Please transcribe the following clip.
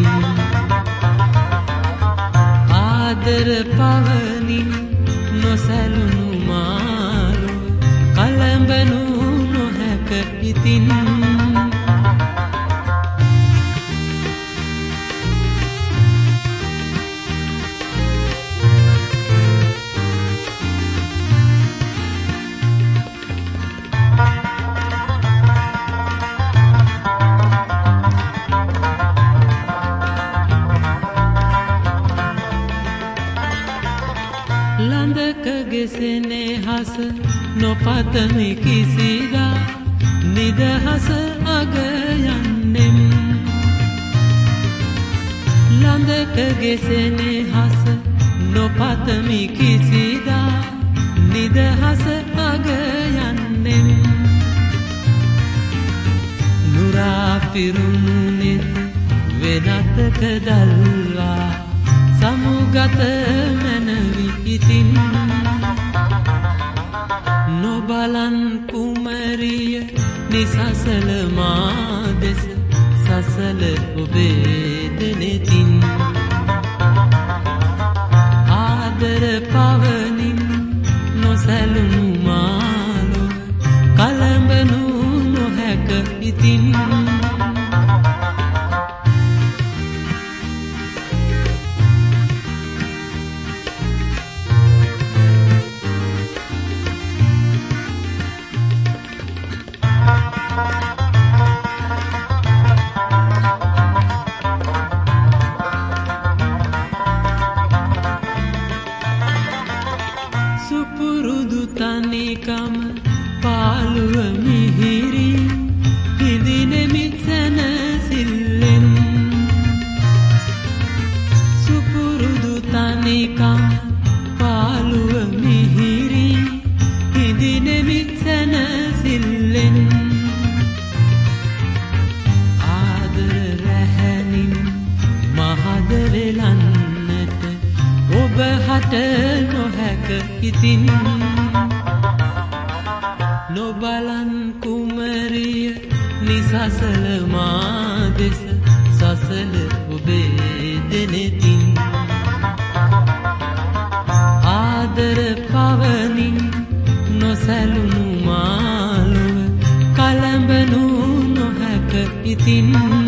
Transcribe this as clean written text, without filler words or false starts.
ආදර පවනින් නොසැලුණු මාරු කලඹනු නොහැක ඉතින් ලඳකගේ සෙනෙහස නොපතමි කිසිදා නිදහස අග යන්නෙම් ලඳකගේ සෙනෙහස නොපතමි කිසිදා නිදහස අග යන්නෙම් නුරා පිරුණු නෙත් වෙනතක දල්වා සමුගත මැනවි ඉතින් නොබලන් කුමරිය නිසසල මා දෙස සසල ඔබේ දෙනෙතින් ආදර පවනින් නොසැලුණු මාලු කලඹනු නොහැක ඉතින් සුපුරුදු තනිකම පාළුව මිහිරි හිඳිනෙමි සැනසිල්ලෙන් සුපුරුදු තනිකම පාළුව මිහිරි හිඳිනෙමි සැනසිල්ලෙන් ආදර රැහැනින් මහද වෙලන්නට ඔබ හට නොහැක ඉතින් නොබලන් කුමරිය නිසසල මා දෙස සසල ඔබේ දෙනෙතින් ආදර පවනින් නොසැලුණු මාළුව කලඹනු නොහැක ඉතින්